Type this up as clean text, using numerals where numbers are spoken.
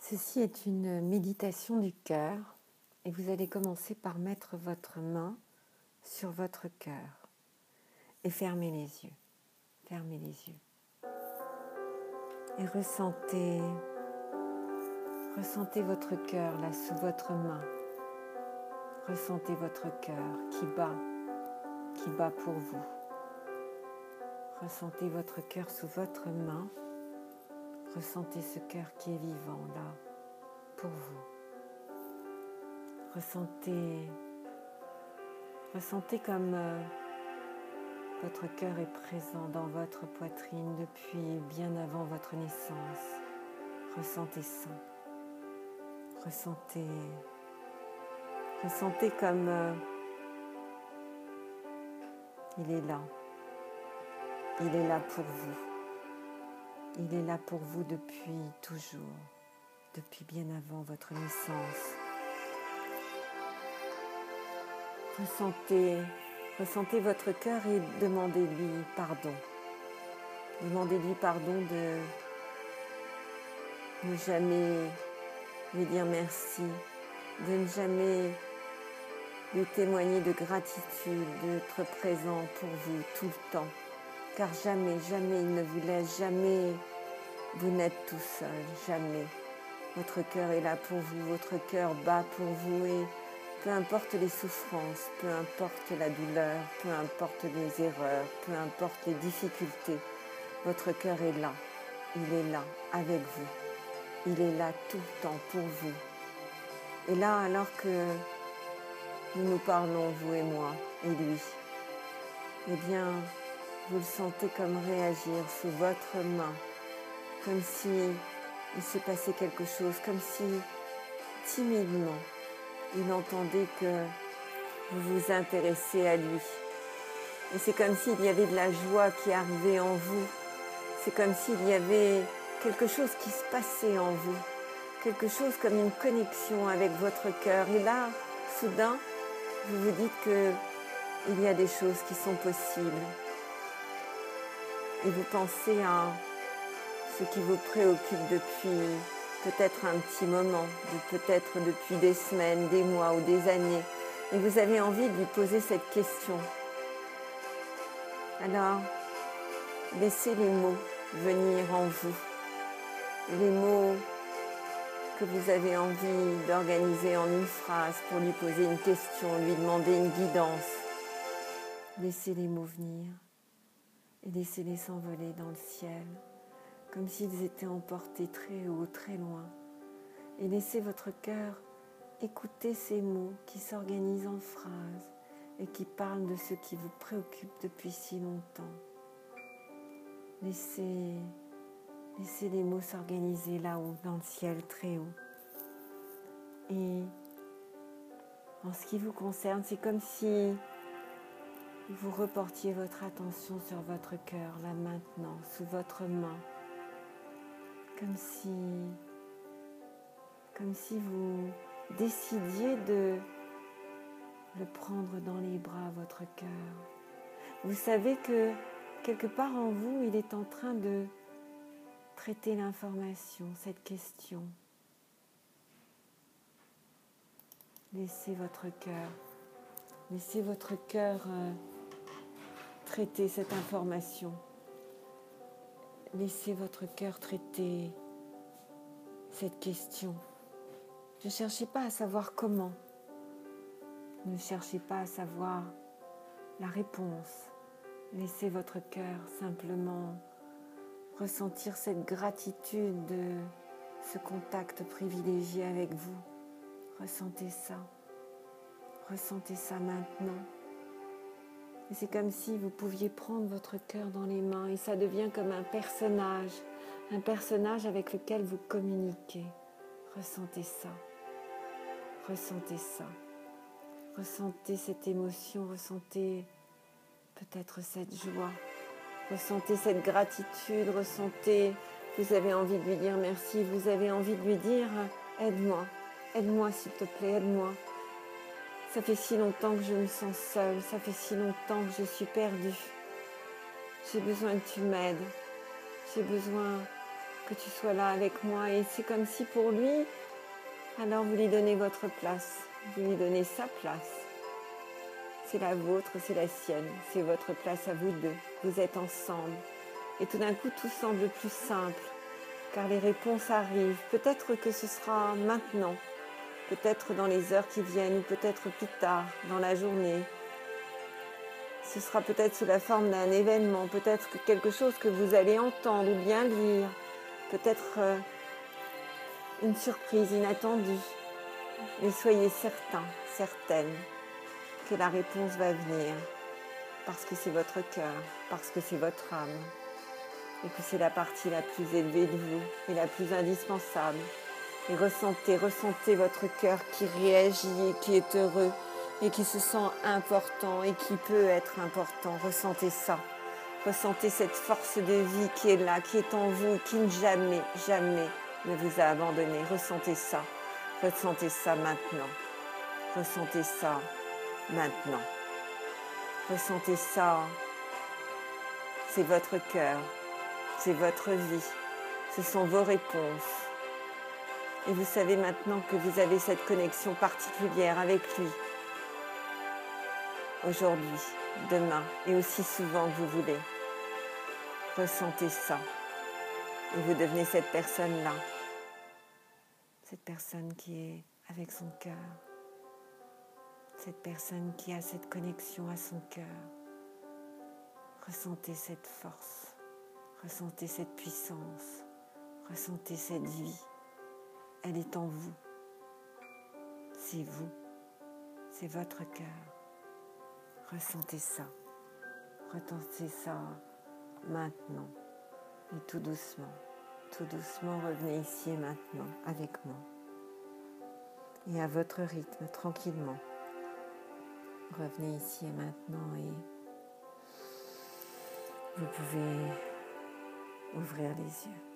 Ceci est une méditation du cœur et vous allez commencer par mettre votre main sur votre cœur et fermer les yeux. Fermez les yeux. Et ressentez votre cœur là sous votre main. Ressentez votre cœur qui bat pour vous. Ressentez votre cœur sous votre main. Ressentez ce cœur qui est vivant là pour vous. Ressentez comme votre cœur est présent dans votre poitrine depuis bien avant votre naissance. Ressentez ça. Ressentez comme il est là. Il est là pour vous. Il est là pour vous depuis toujours, depuis bien avant votre naissance. Ressentez votre cœur et demandez-lui pardon. Demandez-lui pardon de ne jamais lui dire merci, de ne jamais lui témoigner de gratitude, d'être présent pour vous tout le temps. Car jamais il ne vous laisse, jamais vous n'êtes tout seul, jamais. Votre cœur est là pour vous, votre cœur bat pour vous et peu importe les souffrances, peu importe la douleur, peu importe les erreurs, peu importe les difficultés, votre cœur est là. Il est là avec vous. Il est là tout le temps pour vous. Et là, alors que nous parlons, vous et moi, et lui, eh bien, vous le sentez comme réagir sous votre main, comme si il se passait quelque chose, comme si timidement, il entendait que vous vous intéressez à lui. Et c'est comme s'il y avait de la joie qui arrivait en vous. C'est comme s'il y avait quelque chose qui se passait en vous. Quelque chose comme une connexion avec votre cœur. Et là, soudain, vous vous dites qu'il y a des choses qui sont possibles. Et vous pensez à ce qui vous préoccupe depuis peut-être un petit moment, peut-être depuis des semaines, des mois ou des années. Et vous avez envie de lui poser cette question. Alors, laissez les mots venir en vous. Les mots que vous avez envie d'organiser en une phrase pour lui poser une question, lui demander une guidance. Laissez les mots venir et laissez-les s'envoler dans le ciel, comme s'ils étaient emportés très haut, très loin. Et laissez votre cœur écouter ces mots qui s'organisent en phrases et qui parlent de ce qui vous préoccupe depuis si longtemps. Laissez les mots s'organiser là-haut, dans le ciel, très haut. Et en ce qui vous concerne, c'est comme si vous reportiez votre attention sur votre cœur, là maintenant, sous votre main. Comme si vous décidiez de le prendre dans les bras, votre cœur. Vous savez que quelque part en vous, il est en train de traiter l'information, cette question. Laissez votre cœur traiter cette information. Laissez votre cœur traiter cette question. Ne cherchez pas à savoir comment. Ne cherchez pas à savoir la réponse. Laissez votre cœur simplement ressentir cette gratitude de ce contact privilégié avec vous. Ressentez ça maintenant. Et c'est comme si vous pouviez prendre votre cœur dans les mains et ça devient comme un personnage avec lequel vous communiquez. Ressentez ça. Ressentez cette émotion, ressentez peut-être cette joie, ressentez cette gratitude, vous avez envie de lui dire merci, vous avez envie de lui dire aide-moi s'il te plaît, aide-moi. Ça fait si longtemps que je me sens seule, ça fait si longtemps que je suis perdue. J'ai besoin que tu m'aides, j'ai besoin que tu sois là avec moi. Et c'est comme si pour lui, alors vous lui donnez votre place, vous lui donnez sa place. C'est la vôtre, c'est la sienne, c'est votre place à vous deux. Vous êtes ensemble. Et tout d'un coup, tout semble plus simple, car les réponses arrivent. Peut-être que ce sera maintenant, peut-être dans les heures qui viennent, ou peut-être plus tard, dans la journée. Ce sera peut-être sous la forme d'un événement, peut-être quelque chose que vous allez entendre ou bien lire, peut-être une surprise inattendue. Mais soyez certains, certaines que la réponse va venir, parce que c'est votre cœur, parce que c'est votre âme, et que c'est la partie la plus élevée de vous et la plus indispensable. Et ressentez votre cœur qui réagit et qui est heureux et qui se sent important et qui peut être important. Ressentez ça. Ressentez cette force de vie qui est là, qui est en vous, qui jamais, jamais ne vous a abandonné. Ressentez ça. Ressentez ça maintenant. Ressentez ça maintenant. Ressentez ça. C'est votre cœur. C'est votre vie. Ce sont vos réponses. Et vous savez maintenant que vous avez cette connexion particulière avec lui. Aujourd'hui, demain et aussi souvent que vous voulez. Ressentez ça. Et vous devenez cette personne-là. Cette personne qui est avec son cœur. Cette personne qui a cette connexion à son cœur. Ressentez cette force. Ressentez cette puissance. Ressentez cette vie. Elle est en vous. C'est vous. C'est votre cœur. Ressentez ça. Ressentez ça maintenant. Et tout doucement, revenez ici et maintenant avec moi. Et à votre rythme, tranquillement. Revenez ici et maintenant et vous pouvez ouvrir les yeux.